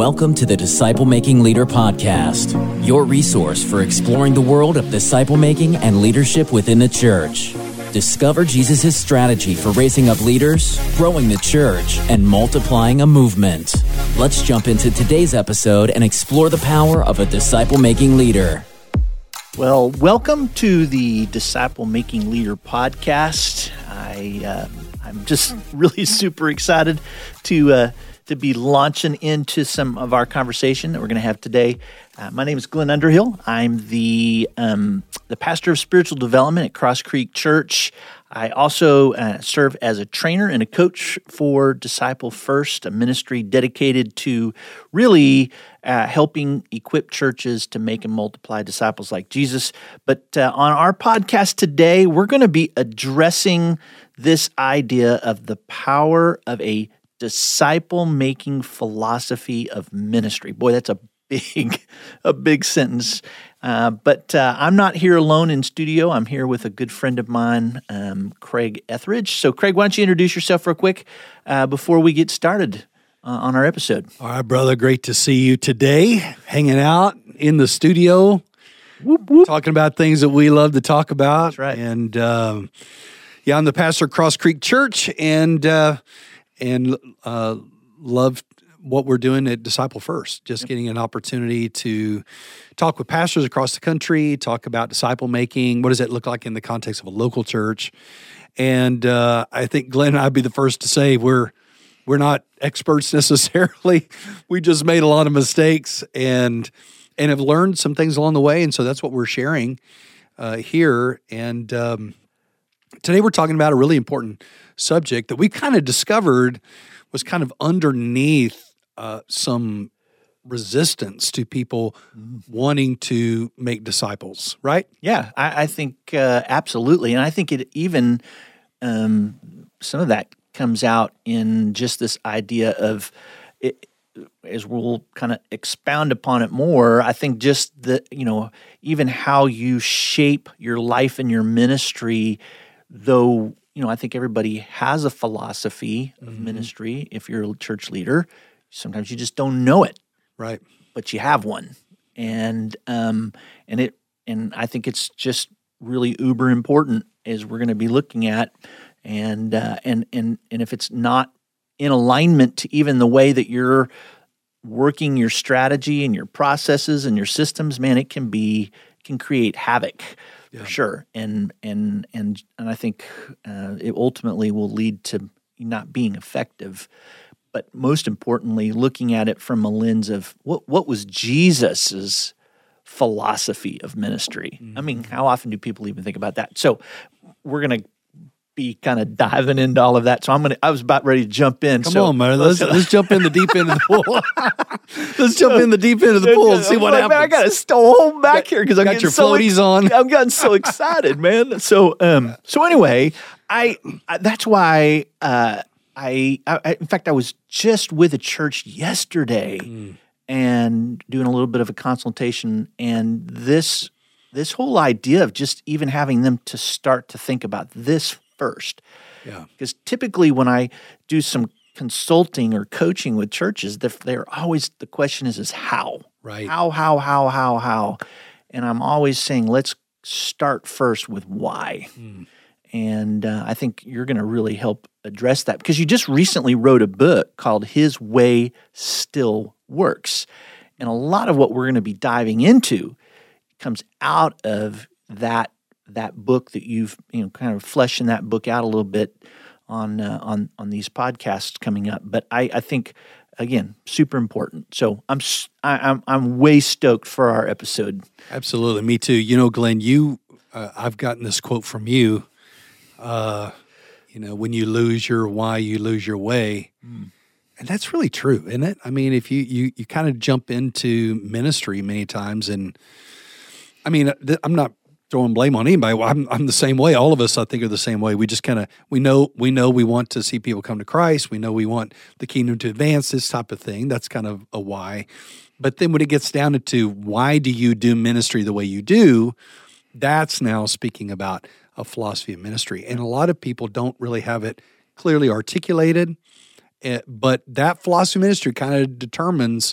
Welcome to the Disciple Making Leader Podcast, your resource for exploring the world of disciple making and leadership within the church. Discover Jesus' strategy for raising up leaders, growing the church, and multiplying a movement. Let's jump into today's episode and explore the power of a disciple making leader. Well, welcome to the Disciple Making Leader Podcast. I'm just really super excited to be launching into some of our conversation that we're going to have today. My name is Glenn Underhill. I'm the pastor of spiritual development at Cross Creek Church. I also serve as a trainer and a coach for Disciple First, a ministry dedicated to really helping equip churches to make and multiply disciples like Jesus. But on our podcast today, we're going to be addressing this idea of the power of a disciple-making philosophy of ministry. Boy, that's a big sentence. But I'm not here alone in studio. I'm here with a good friend of mine, Craig Etheridge. So, Craig, why don't you introduce yourself real quick before we get started on our episode? All right, brother. Great to see you today, hanging out in the studio, talking about things that we love to talk about. That's right. And I'm the pastor of Cross Creek Church, and love what we're doing at Disciple First, just getting an opportunity to talk with pastors across the country, talk about disciple making. What does it look like in the context of a local church? And I think Glenn and I'd be the first to say we're not experts necessarily. We just made a lot of mistakes and have learned some things along the way. And so that's what we're sharing here. And today we're talking about a really important subject that we kind of discovered was kind of underneath some resistance to people wanting to make disciples, right? Yeah, I think absolutely. And I think it even, some of that comes out in just this idea of, as we'll kind of expound upon it more, I think just even how you shape your life and your ministry, though, I think everybody has a philosophy of ministry. If you're a church leader, sometimes you just don't know it, right? But you have one, and I think it's just really uber important as we're going to be looking at, and if it's not in alignment to even the way that you're working your strategy and your processes and your systems, man, it can create havoc. Yeah. For sure, and I think it ultimately will lead to not being effective. But most importantly, looking at it from a lens of what was Jesus's philosophy of ministry. I mean, how often do people even think about that? So we're going to be kind of diving into all of that. So I was about ready to jump in. Come on, man. Let's jump in the deep end of the pool. Let's jump in the deep end of the pool and see what happens. Man, I got to hold back here because I'm got getting your floaties on. I'm getting so excited, man. So anyway, that's why I in fact I was just with a church yesterday and doing a little bit of a consultation, and this whole idea of just even having them to start to think about this first. Yeah. Because typically when I do some consulting or coaching with churches, they're always, the question is how? Right. How? And I'm always saying, let's start first with why. And I think you're going to really help address that, because you just recently wrote a book called His Way Still Works. And a lot of what we're going to be diving into comes out of that book that you've kind of fleshing that book out a little bit on these podcasts coming up. But I think, again, super important. So I'm way stoked for our episode. Absolutely, me too. Glenn, I've gotten this quote from you. When you lose your why, you lose your way. And that's really true, isn't it? I mean, if you kind of jump into ministry many times, and I mean, I'm not throwing blame on anybody. Well, I'm the same way. All of us, I think, are the same way. We just kind of, we know we want to see people come to Christ. We know we want the kingdom to advance, this type of thing. That's kind of a why. But then when it gets down to why do you do ministry the way you do, that's now speaking about a philosophy of ministry. And a lot of people don't really have it clearly articulated, but that philosophy of ministry kind of determines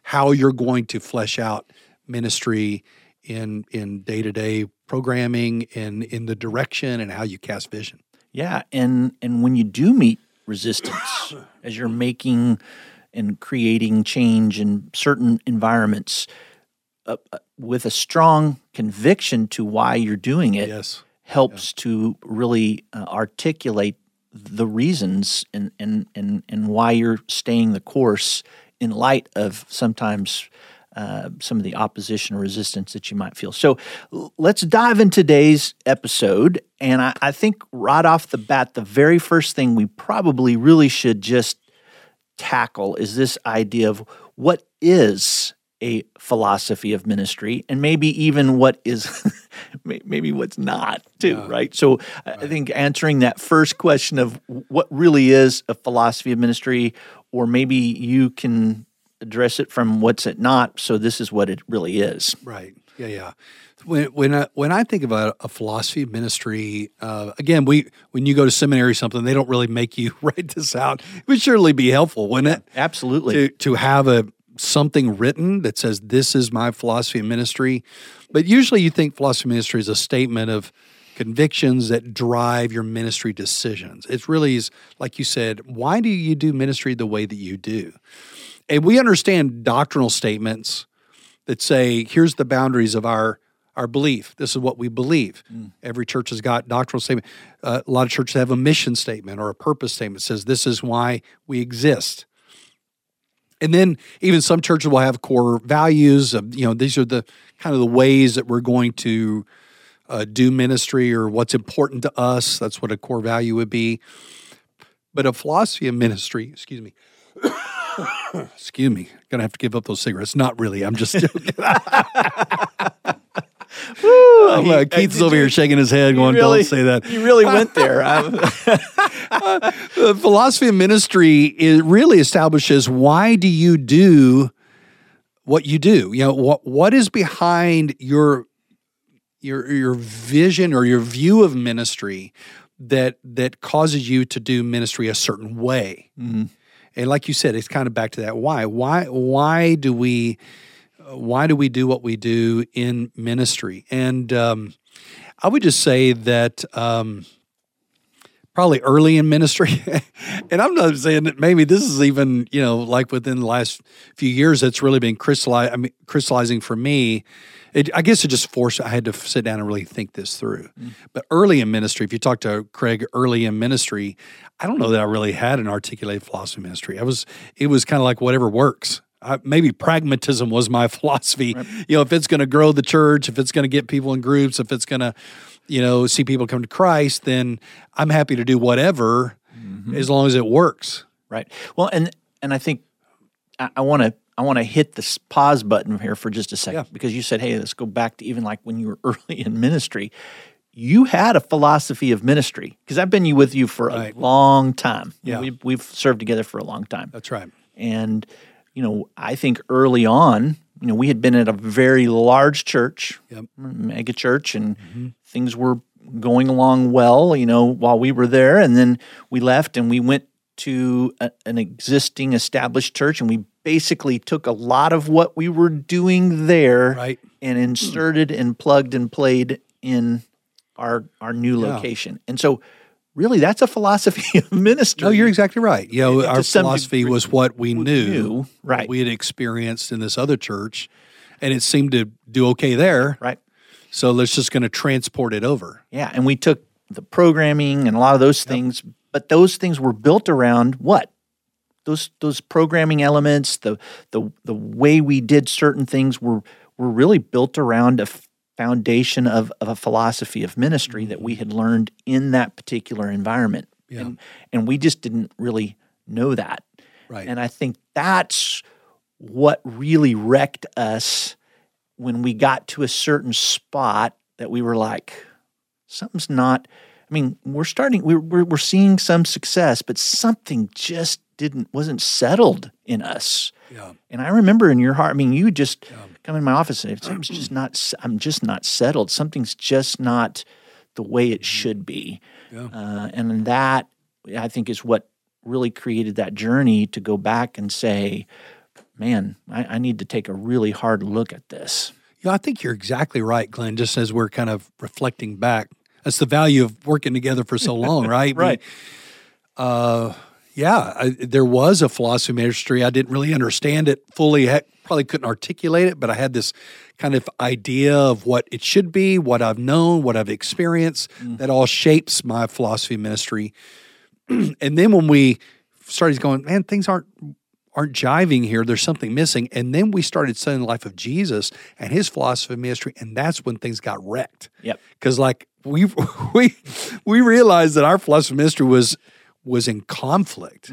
how you're going to flesh out ministry in day-to-day programming and in the direction and how you cast vision. Yeah, and when you do meet resistance as you're making and creating change in certain environments, with a strong conviction to why you're doing it, Yes. helps to really articulate the reasons and why you're staying the course in light of sometimes some of the opposition or resistance that you might feel. So let's dive into today's episode. And I think right off the bat, the very first thing we probably really should just tackle is this idea of what is a philosophy of ministry, and maybe even what is, maybe what's not too, right? So I think answering that first question of what really is a philosophy of ministry, or maybe you can address it from what's it not, so this is what it really is. Right. Yeah. When I think about a philosophy of ministry, again, when you go to seminary or something, they don't really make you write this out. It would surely be helpful, wouldn't it? Absolutely. To have something written that says, this is my philosophy of ministry. But usually you think philosophy of ministry is a statement of convictions that drive your ministry decisions. It really is, like you said, why do you do ministry the way that you do? And we understand doctrinal statements that say, here's the boundaries of our belief. This is what we believe. Every church has got doctrinal statement. A lot of churches have a mission statement or a purpose statement that says, this is why we exist. And then even some churches will have core values of, these are the kind of the ways that we're going to do ministry, or what's important to us. That's what a core value would be. But a philosophy of ministry, excuse me, gonna have to give up those cigarettes. Not really. I'm just joking. Woo, Keith's over here shaking his head going, don't say that. You really went there. The philosophy of ministry really establishes, why do you do what you do? What is behind your vision or your view of ministry that causes you to do ministry a certain way? Mm-hmm. And like you said, it's kind of back to that why. Why do we do what we do in ministry? And I would just say that probably early in ministry, and I'm not saying that maybe this is even, like within the last few years, that's really been crystallizing for me. I guess it just I had to sit down and really think this through. But early in ministry, if you talk to Craig early in ministry, I don't know that I really had an articulated philosophy of ministry. It was kind of like whatever works. Maybe pragmatism was my philosophy. Right. If it's going to grow the church, if it's going to get people in groups, if it's going to, see people come to Christ, then I'm happy to do whatever as long as it works. Right. Well, and I think I want to hit this pause button here for just a second, because you said, hey, let's go back to even like when you were early in ministry. You had a philosophy of ministry, because I've been with you for a long time. Yeah. We've served together for a long time. That's right. And, I think early on, we had been at a very large church, mega church, and things were going along well, while we were there. And then we left and we went to an existing established church, and we basically took a lot of what we were doing there and inserted and plugged and played in our new location. And so really that's a philosophy of ministry. No, you're exactly right. Our philosophy was what we knew, right? We had experienced in this other church, and it seemed to do okay there. Right. So let's just going to transport it over. Yeah, and we took the programming and a lot of those things, but those things were built around what? Those programming elements, the way we did certain things were really built around a foundation of a philosophy of ministry that we had learned in that particular environment. Yeah. And we just didn't really know that. Right. And I think that's what really wrecked us when we got to a certain spot that we were like, something's not, we're seeing some success, but something just wasn't settled in us. Yeah. And I remember in your heart, you just come in my office and say, I'm just not settled. Something's just not the way it should be. Yeah. And that, I think, is what really created that journey to go back and say, man, I need to take a really hard look at this. Yeah, I think you're exactly right, Glenn. Just as we're kind of reflecting back, that's the value of working together for so long, right? Right. There was a philosophy ministry. I didn't really understand it fully. Probably couldn't articulate it, but I had this kind of idea of what it should be, what I've known, what I've experienced. That all shapes my philosophy ministry. And then when we started going, man, things aren't jiving here. There's something missing. And then we started studying the life of Jesus and his philosophy of ministry, and that's when things got wrecked. Yep. Because like we realized that our philosophy of ministry was in conflict.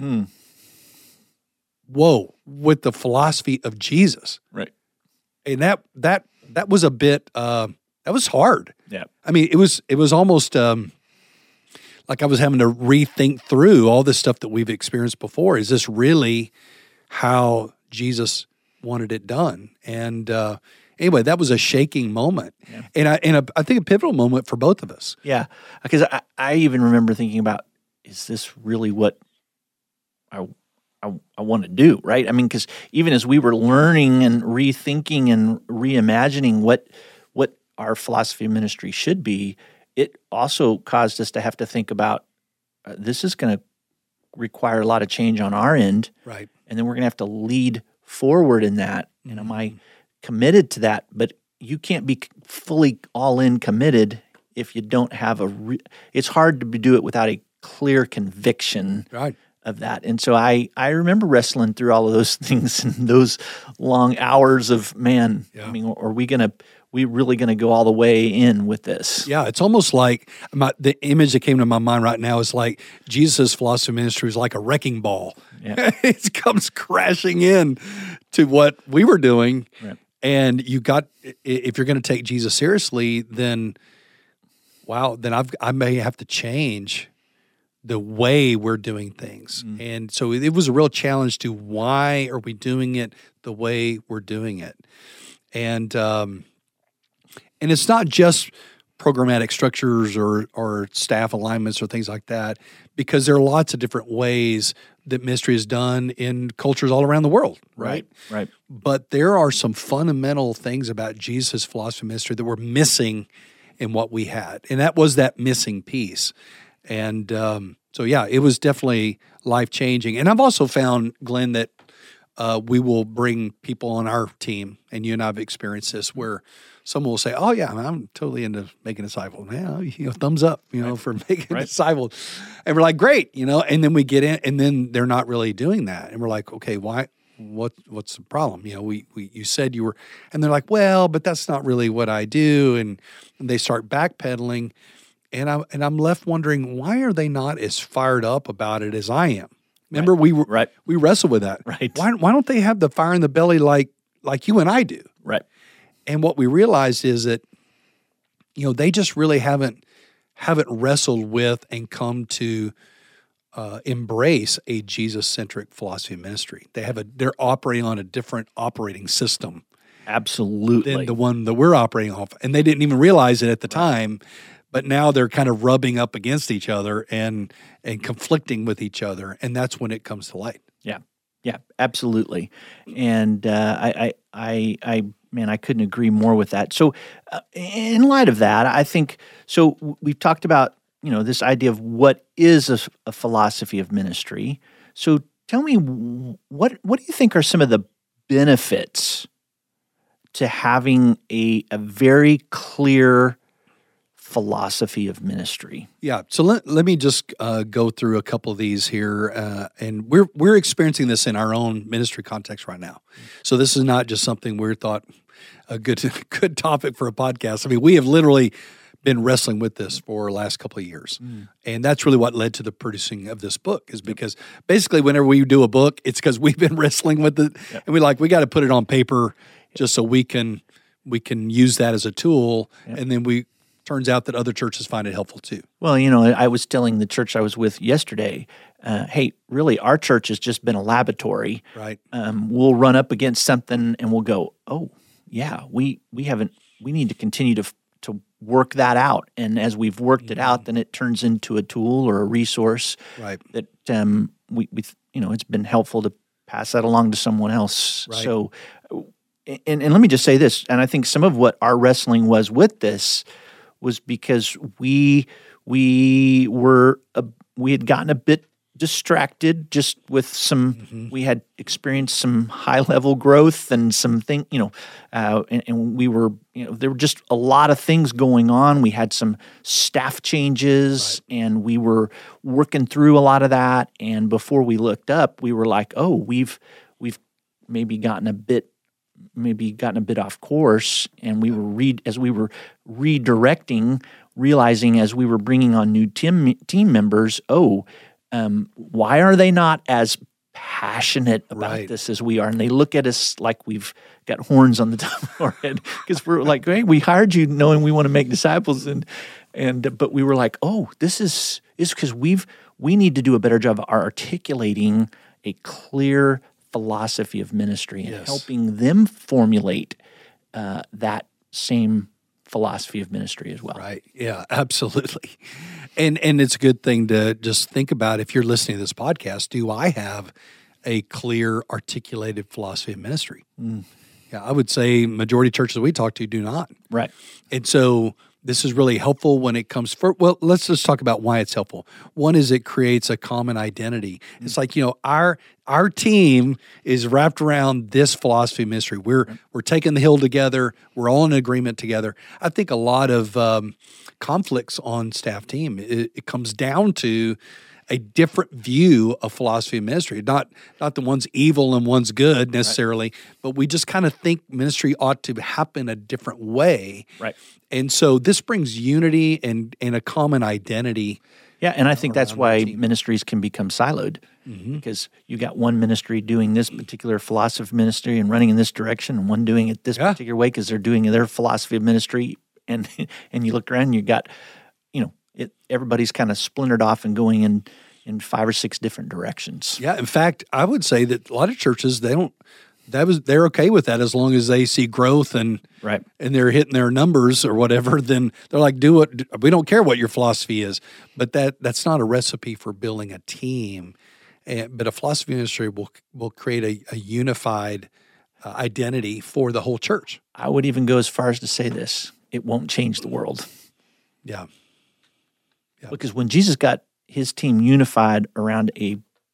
Whoa, with the philosophy of Jesus. Right. And that was a bit that was hard. Yeah. I mean, it was almost like I was having to rethink through all this stuff that we've experienced before. Is this really how Jesus wanted it done? And anyway, that was a shaking moment, and I think a pivotal moment for both of us. Yeah, because I even remember thinking about, is this really what I want to do, right? I mean, because even as we were learning and rethinking and reimagining what our philosophy of ministry should be, it also caused us to have to think about this is going to require a lot of change on our end, right? And then we're going to have to lead forward in that. And am I committed to that? But you can't be fully all in committed if you don't have it's hard to do it without a clear conviction, right, of that. And so I remember wrestling through all of those things and those long hours of, man, I mean, are we really going to go all the way in with this? Yeah, it's almost like the image that came to my mind right now is like Jesus' philosophy of ministry is like a wrecking ball. Yeah. It comes crashing in to what we were doing. Right. And if you're going to take Jesus seriously, then I may have to change the way we're doing things. And so it was a real challenge to why are we doing it the way we're doing it? And it's not just programmatic structures or staff alignments or things like that, because there are lots of different ways that ministry is done in cultures all around the world, right? Right. But there are some fundamental things about Jesus' philosophy of ministry that were missing in what we had, and that was that missing piece. And so, yeah, it was definitely life-changing. And I've also found, Glenn, that we will bring people on our team, and you and I have experienced this, where someone will say, oh, yeah, I'm totally into making disciples. Yeah, thumbs up, for making disciples. And we're like, great, and then we get in, and then they're not really doing that. And we're like, okay, why? What's the problem? You said you were, and they're like, well, but that's not really what I do. And they start backpedaling. And I'm left wondering, why are they not as fired up about it as I am? Remember, we wrestled with that. Right. Why don't they have the fire in the belly like you and I do? Right. And what we realized is that, they just really haven't wrestled with and come to embrace a Jesus-centric philosophy of ministry. They're operating on a different operating system. Absolutely. Than the one that we're operating off. And they didn't even realize it at the time. But now they're kind of rubbing up against each other and conflicting with each other, and that's when it comes to light. Yeah, absolutely. And I couldn't agree more with that. So, in light of that, I think we've talked about this idea of what is a philosophy of ministry. So, tell me what do you think are some of the benefits to having a very clear philosophy of ministry? Yeah, so let me just go through a couple of these here, and we're experiencing this in our own ministry context right now. So this is not just something we thought a good topic for a podcast. I mean, we have literally been wrestling with this for the last couple of years, and that's really what led to the producing of this book. Is because basically, whenever we do a book, it's because we've been wrestling with it, and we got to put it on paper just so we can use that as a tool, and then turns out that other churches find it helpful too. Well, I was telling the church I was with yesterday, hey, really, our church has just been a laboratory. Right. We'll run up against something and we'll go, oh, yeah, we need to continue to work that out. And as we've worked it out, then it turns into a tool or a resource that we it's been helpful to pass that along to someone else. Right. So, and let me just say this, and I think some of what our wrestling was with this was because we had gotten a bit distracted just with some, we had experienced some high level growth and some thing, and we were, there were just a lot of things going on. We had some staff changes and we were working through a lot of that. And before we looked up, we were like, oh, we've maybe gotten a bit off course. And we were as we were redirecting, realizing as we were bringing on new team members, why are they not as passionate about this as we are? And they look at us like we've got horns on the top of our head because we're like, hey, we hired you knowing we want to make disciples, but we were like, this is because we need to do a better job of articulating a clear philosophy of ministry and helping them formulate that same philosophy of ministry as well. Right. Yeah, absolutely. And it's a good thing to just think about, if you're listening to this podcast, do I have a clear, articulated philosophy of ministry? Yeah, I would say majority of churches we talk to do not. Right. And so this is really helpful when it comes let's just talk about why it's helpful. One is it creates a common identity. It's like, our team is wrapped around this philosophy of ministry. We're taking the hill together. We're all in agreement together. I think a lot of conflicts on staff team, it comes down to a different view of philosophy of ministry. Not the one's evil and one's good necessarily, but we just kind of think ministry ought to happen a different way. Right. And so this brings unity and a common identity. Yeah, and I think that's why ministries can become siloed, because you got one ministry doing this particular philosophy of ministry and running in this direction, and one doing it this particular way because they're doing their philosophy of ministry, and you look around and you got, everybody's kind of splintered off and going in 5 or 6 different directions. Yeah, in fact, I would say that a lot of churches, they're okay with that as long as they see growth and they're hitting their numbers or whatever. Then they're like, we don't care what your philosophy is. But that's not a recipe for building a team. But a philosophy ministry will create a unified identity for the whole church. I would even go as far as to say this: it won't change the world. Yeah. Because when Jesus got his team unified around a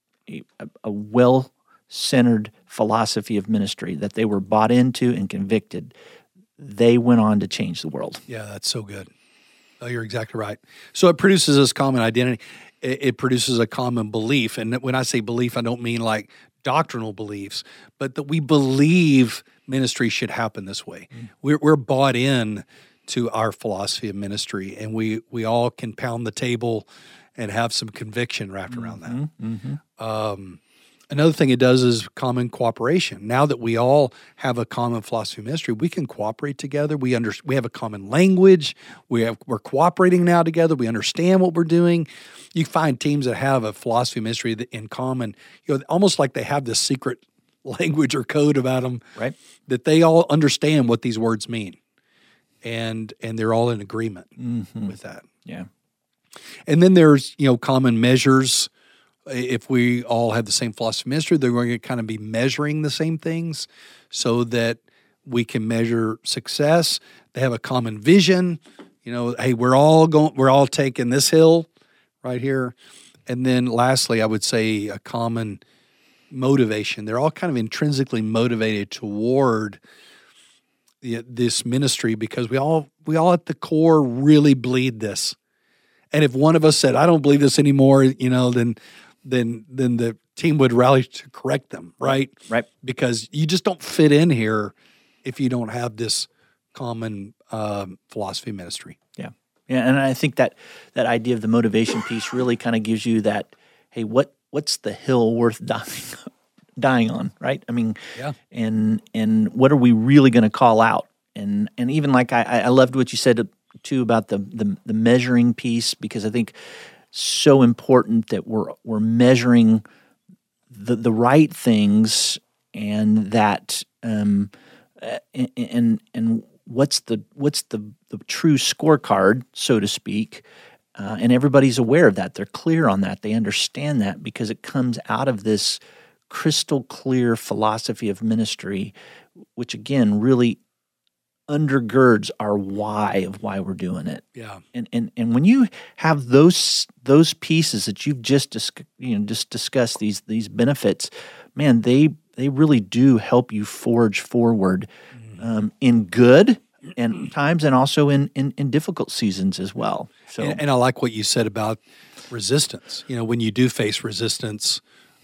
well-centered philosophy of ministry that they were bought into and convicted, they went on to change the world. Yeah, that's so good. Oh, you're exactly right. So it produces this common identity. It produces a common belief. And when I say belief, I don't mean like doctrinal beliefs, but that we believe ministry should happen this way. We're bought in to our philosophy of ministry, and we all can pound the table and have some conviction wrapped around that. Another thing it does is common cooperation. Now that we all have a common philosophy of ministry, we can cooperate together. We have a common language. We're cooperating now together. We understand what we're doing. You find teams that have a philosophy of ministry in common, almost like they have this secret language or code about them, right? That they all understand what these words mean, and they're all in agreement with that. Yeah. And then there's, common measures. If we all have the same philosophy of ministry, they're going to kind of be measuring the same things so that we can measure success. They have a common vision. Hey, we're all taking this hill right here. And then lastly, I would say a common motivation. They're all kind of intrinsically motivated toward this ministry because we all at the core really bleed this. And if one of us said, I don't believe this anymore, then the team would rally to correct them, right? Right. Because you just don't fit in here if you don't have this common philosophy of ministry. Yeah. Yeah, and I think that idea of the motivation piece really kind of gives you that, hey, what's the hill worth dying on, right? I mean, and what are we really going to call out? And even like I loved what you said too about the measuring piece, because I think so important that we're measuring the right things, and that and what's the true scorecard, so to speak, and everybody's aware of that. They're clear on that. They understand that because it comes out of this crystal clear philosophy of ministry, which again really undergirds our why of why we're doing it. Yeah. And when you have those pieces that you've just discussed, these benefits, man, they really do help you forge forward in good and times, and also in difficult seasons as well. So, and I like what you said about resistance. When you do face resistance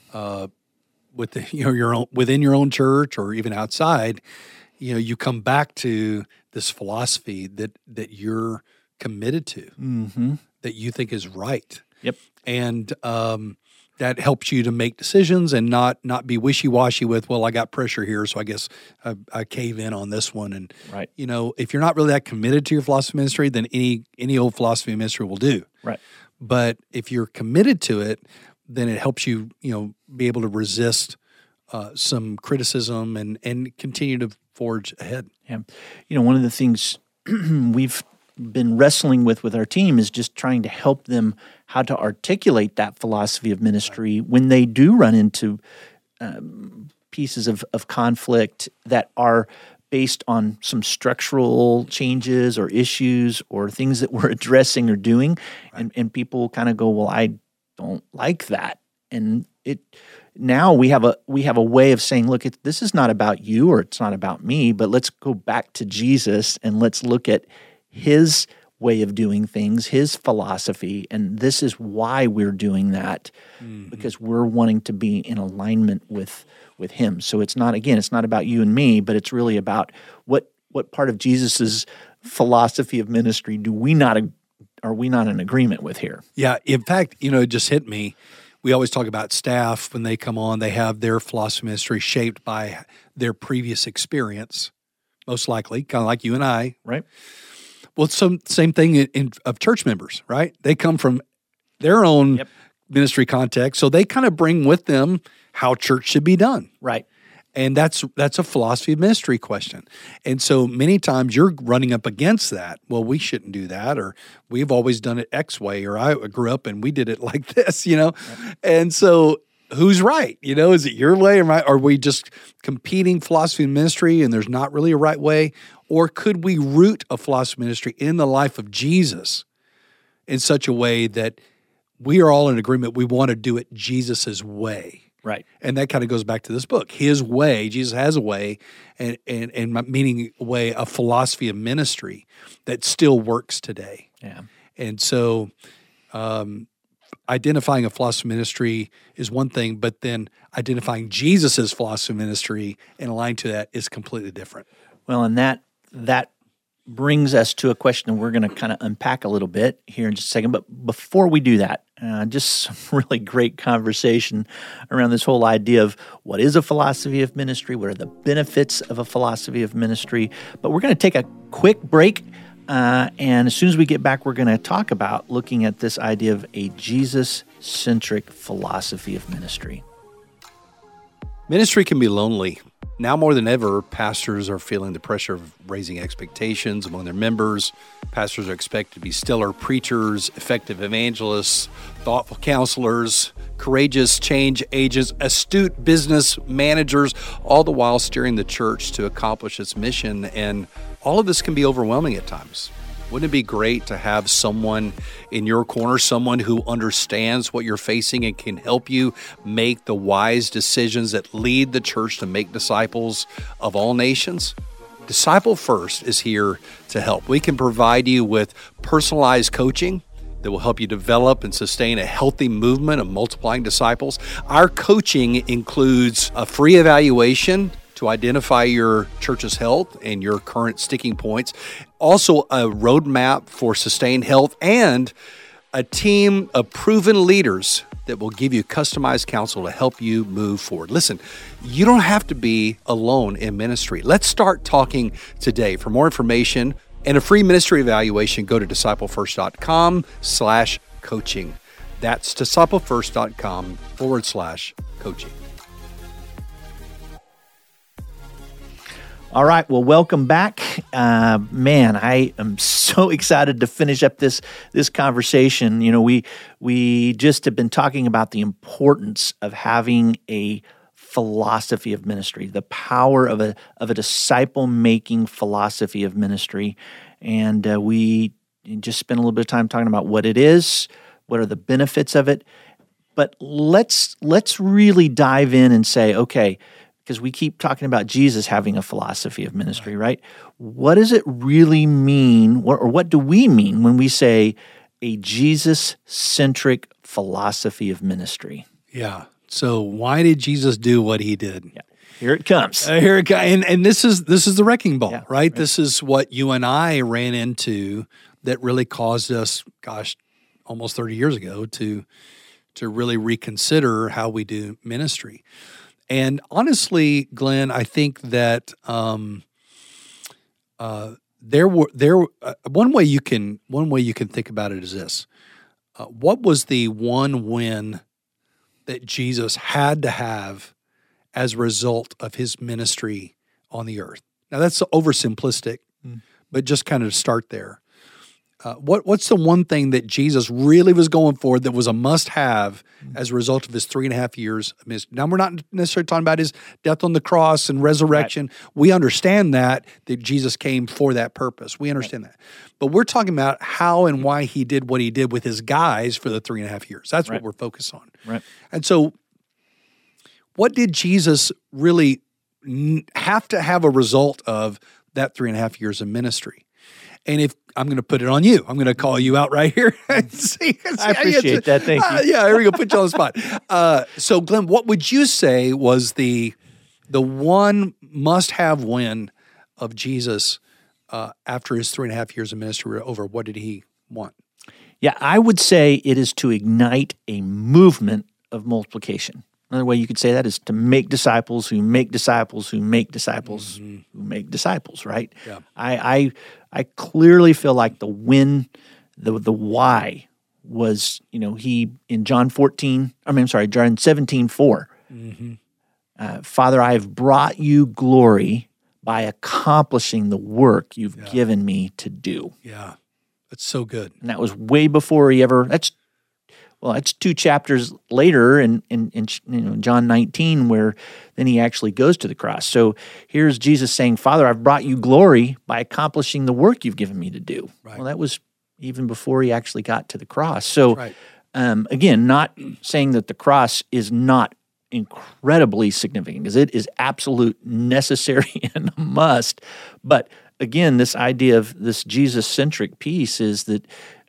with your own, within your own church or even outside, you come back to this philosophy that you're committed to, that you think is right. Yep. And that helps you to make decisions and not be wishy-washy with, well, I got pressure here, so I guess I cave in on this one. And, right. If you're not really that committed to your philosophy of ministry, then any old philosophy of ministry will do. Right. But if you're committed to it, then it helps you, be able to resist some criticism and continue to forge ahead. Yeah. One of the things we've been wrestling with our team is just trying to help them how to articulate that philosophy of ministry when they do run into pieces of conflict that are based on some structural changes or issues or things that we're addressing or doing. Right. And people kind of go, well, I don't like that. And now we have a way of saying, look, this is not about you or it's not about me, but let's go back to Jesus and let's look at his way of doing things, his philosophy, and this is why we're doing that, because we're wanting to be in alignment with him. So it's not about you and me, but it's really about what part of Jesus's philosophy of ministry are we not in agreement with here? Yeah, in fact, it just hit me. We always talk about staff when they come on, they have their philosophy of ministry shaped by their previous experience, most likely, kind of like you and I. Right. Well, same thing of church members, right? They come from their own ministry context, so they kind of bring with them how church should be done. Right. And that's a philosophy of ministry question. And so many times you're running up against that. Well, we shouldn't do that, or we've always done it X way, or I grew up and we did it like this, Right. And so who's right? Is it your way or mine? Are we just competing philosophy of ministry and there's not really a right way? Or could we root a philosophy of ministry in the life of Jesus in such a way that we are all in agreement we want to do it Jesus's way? Right. And that kind of goes back to this book. His way, Jesus has a way, and meaning a way, a philosophy of ministry that still works today. Yeah. And so identifying a philosophy of ministry is one thing, but then identifying Jesus's philosophy of ministry and aligning to that is completely different. Well, and that brings us to a question we're going to kind of unpack a little bit here in just a second. But before we do that, just some really great conversation around this whole idea of what is a philosophy of ministry, what are the benefits of a philosophy of ministry. But we're going to take a quick break, and as soon as we get back, we're going to talk about looking at this idea of a Jesus-centric philosophy of ministry. Ministry can be lonely. Now more than ever, pastors are feeling the pressure of raising expectations among their members. Pastors are expected to be stellar preachers, effective evangelists, thoughtful counselors, courageous change agents, astute business managers, all the while steering the church to accomplish its mission. And all of this can be overwhelming at times. Wouldn't it be great to have someone in your corner, someone who understands what you're facing and can help you make the wise decisions that lead the church to make disciples of all nations? Disciple First is here to help. We can provide you with personalized coaching that will help you develop and sustain a healthy movement of multiplying disciples. Our coaching includes a free evaluation to identify your church's health and your current sticking points, also a roadmap for sustained health, and a team of proven leaders that will give you customized counsel to help you move forward. Listen, you don't have to be alone in ministry. Let's start talking today. For more information and a free ministry evaluation, go to disciplefirst.com/coaching. That's disciplefirst.com/coaching. All right, well, welcome back. Man, I am so excited to finish up this conversation. We just have been talking about the importance of having a philosophy of ministry, the power of a disciple-making philosophy of ministry. And we just spent a little bit of time talking about what it is, what are the benefits of it. But let's really dive in and say, okay, because we keep talking about Jesus having a philosophy of ministry, right? What does it really mean, or what do we mean when we say a Jesus-centric philosophy of ministry? Yeah. So why did Jesus do what he did? Yeah. Here it comes. Here it comes. And this is the wrecking ball, Yeah, right? This is what you and I ran into that really caused us, almost 30 years ago to really reconsider how we do ministry. And honestly, Glenn, I think that one way you can think about it is this: what was the one win that Jesus had to have as a result of his ministry on the earth? Now that's oversimplistic, but just kind of start there. What's the one thing that Jesus really was going for that was a must-have as a result of his 3.5 years of ministry? Now, we're not necessarily talking about his death on the cross and resurrection. Right. We understand that Jesus came for that purpose. We understand that. But we're talking about how and why he did what he did with his guys for the 3.5 years. That's what we're focused on. Right. And so what did Jesus really have to have a result of that 3.5 years of ministry? And if I'm going to put it on you, I'm going to call you out right here. I appreciate that. Thank you. Yeah, here we go. Put you on the spot. So, Glenn, what would you say was the one must-have win of Jesus after his 3.5 years of ministry were over? What did he want? Yeah, I would say it is to ignite a movement of multiplication. Another way you could say that is to make disciples who make disciples who make disciples who make disciples, right? Yeah. I clearly feel like the why was, he in John 17:4. Father, I have brought you glory by accomplishing the work you've given me to do. Yeah, that's so good. And that was way before he ever. That's 2 chapters later in John 19, where then he actually goes to the cross. So here's Jesus saying, Father, I've brought you glory by accomplishing the work you've given me to do. Right. Well, that was even before he actually got to the cross. So again, not saying that the cross is not incredibly significant, because it is absolute necessary and a must. But again, this idea of this Jesus-centric piece is that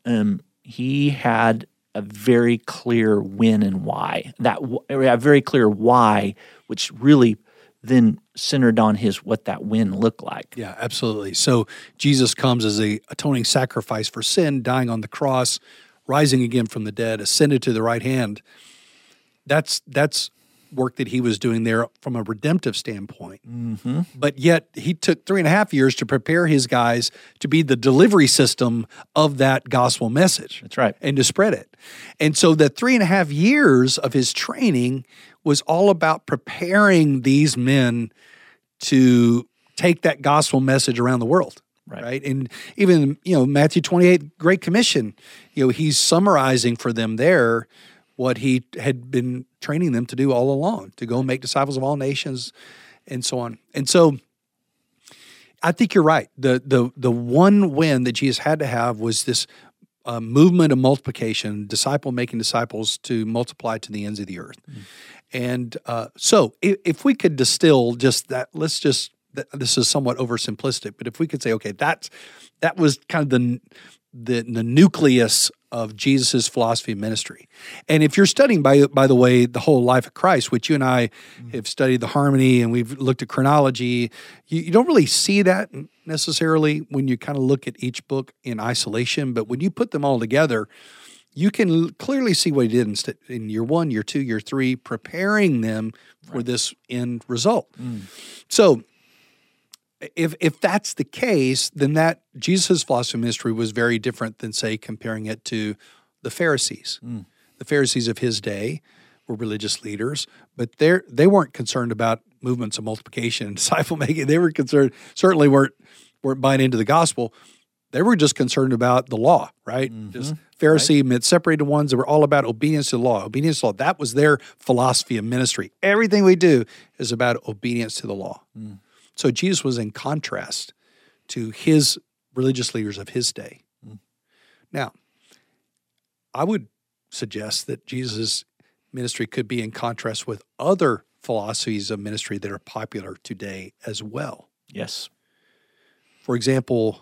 he had a very clear when and why. A very clear why, which really then centered on what that when looked like. Yeah, absolutely. So Jesus comes as a atoning sacrifice for sin, dying on the cross, rising again from the dead, ascended to the right hand. That's work that he was doing there from a redemptive standpoint. Mm-hmm. But yet he took 3.5 years to prepare his guys to be the delivery system of that gospel message. That's right. And to spread it. And so the 3.5 years of his training was all about preparing these men to take that gospel message around the world. Right. And even, Matthew 28, Great Commission, he's summarizing for them there what he had been training them to do all along, to go make disciples of all nations and so on. And so I think you're right. The one win that Jesus had to have was this movement of multiplication, making disciples to multiply to the ends of the earth. And so if we could distill just that, this is somewhat oversimplistic, but if we could say, okay, that was kind of the nucleus of Jesus' philosophy of ministry. And if you're studying, by the way, the whole life of Christ, which you and I have studied the harmony and we've looked at chronology, you don't really see that necessarily when you kind of look at each book in isolation. But when you put them all together, you can clearly see what he did in year 1, year 2, year 3, preparing them for this end result. So if that's the case, then that Jesus' philosophy of ministry was very different than, say, comparing it to the Pharisees. The Pharisees of his day were religious leaders, but they weren't concerned about movements of multiplication and disciple making. They were certainly weren't buying into the gospel. They were just concerned about the law, right? Just Pharisee meant separated ones that were all about obedience to the law. Obedience to the law, that was their philosophy of ministry. Everything we do is about obedience to the law. So Jesus was in contrast to his religious leaders of his day. Now, I would suggest that Jesus' ministry could be in contrast with other philosophies of ministry that are popular today as well. Yes. For example,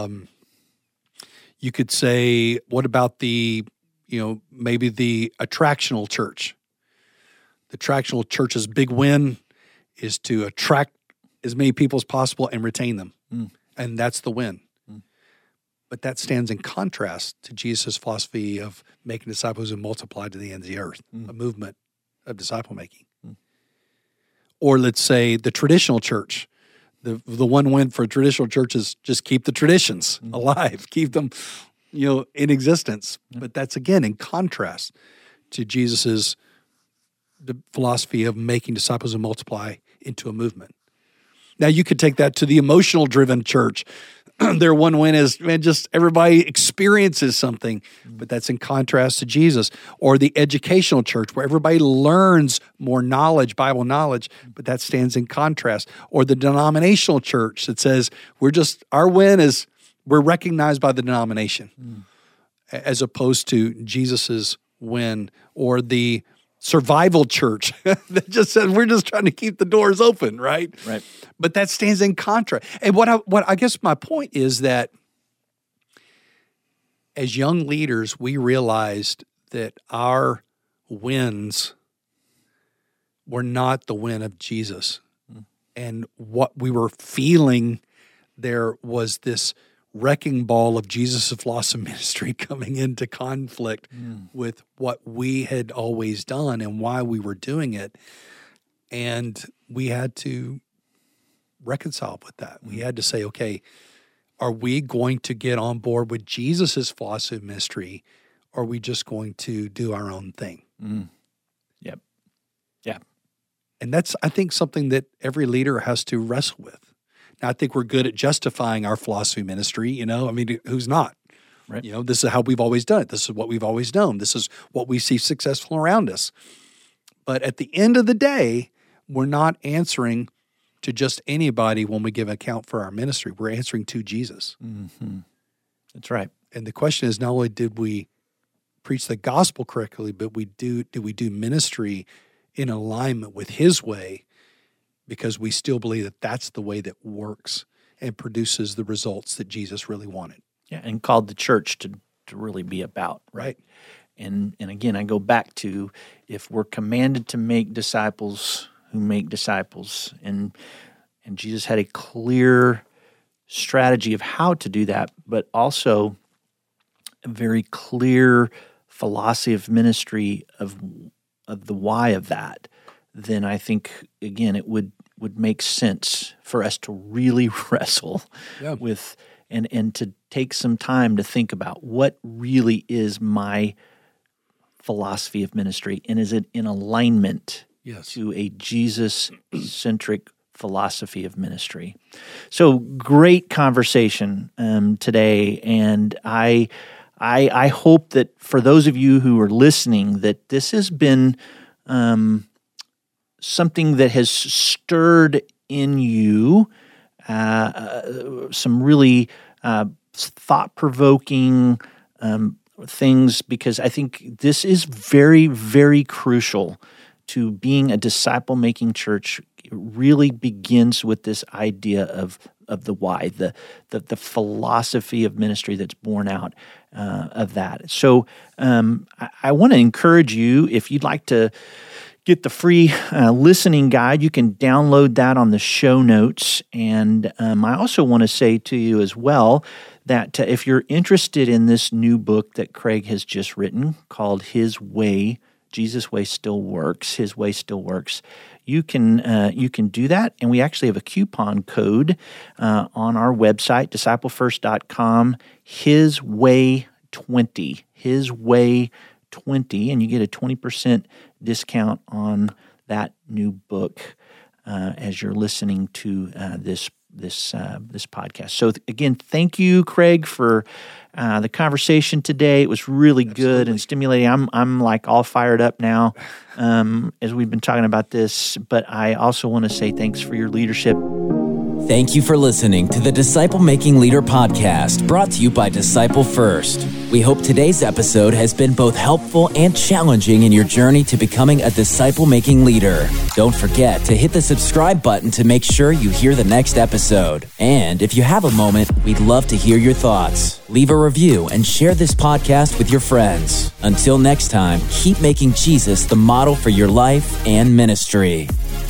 you could say, what about maybe the attractional church? The attractional church's big win is to attract as many people as possible and retain them. And that's the win. But that stands in contrast to Jesus' philosophy of making disciples who multiply to the ends of the earth, a movement of disciple making. Or let's say the traditional church. The one win for traditional churches, just keep the traditions alive, keep them, in existence. But that's again in contrast to Jesus's the philosophy of making disciples who multiply into a movement. Now you could take that to the emotional driven church. Their one win is, just everybody experiences something, but that's in contrast to Jesus. Or the educational church, where everybody learns more knowledge, Bible knowledge, but that stands in contrast. Or the denominational church that says, our win is we're recognized by the denomination, as opposed to Jesus's win. Or the survival church that just says we're just trying to keep the doors open, right? Right. But that stands in contrast. And what I guess my point is that as young leaders, we realized that our wins were not the win of Jesus. And what we were feeling there was this wrecking ball of Jesus' philosophy ministry coming into conflict with what we had always done and why we were doing it. And we had to reconcile with that. We had to say, okay, are we going to get on board with Jesus' philosophy ministry, or are we just going to do our own thing? Yep. Yeah. And that's, I think, something that every leader has to wrestle with. Now, I think we're good at justifying our philosophy ministry, who's not? Right. This is how we've always done it. This is what we've always known. This is what we see successful around us. But at the end of the day, we're not answering to just anybody when we give account for our ministry. We're answering to Jesus. That's right. And the question is, not only did we preach the gospel correctly, but did we do ministry in alignment with his way, because we still believe that that's the way that works and produces the results that Jesus really wanted. Yeah, and called the church to really be about, right? And again, I go back to, if we're commanded to make disciples who make disciples, and Jesus had a clear strategy of how to do that, but also a very clear philosophy of ministry of the why of that, then I think, again, it would make sense for us to really wrestle with and to take some time to think about what really is my philosophy of ministry, and is it in alignment to a Jesus-centric philosophy of ministry. So great conversation today, and I hope that for those of you who are listening, that this has been something that has stirred in you some really thought-provoking things, because I think this is very, very crucial to being a disciple-making church. It really begins with this idea of the why, the philosophy of ministry that's born out of that. So I want to encourage you, if you'd like to get the free listening guide, you can download that on the show notes. And I also want to say to you as well that if you're interested in this new book that Craig has just written called His Way, Jesus' Way Still Works, His Way Still Works, you can do that. And we actually have a coupon code on our website, disciplefirst.com, His Way 20, His Way 20, and you get a 20% discount on that new book as you're listening to this this podcast. So again, thank you, Craig, for the conversation today. It was really good and stimulating. I'm like all fired up now as we've been talking about this, but I also want to say thanks for your leadership. Thank you for listening to the Disciple Making Leader podcast, brought to you by Disciple First. We hope today's episode has been both helpful and challenging in your journey to becoming a disciple-making leader. Don't forget to hit the subscribe button to make sure you hear the next episode. And if you have a moment, we'd love to hear your thoughts. Leave a review and share this podcast with your friends. Until next time, keep making Jesus the model for your life and ministry.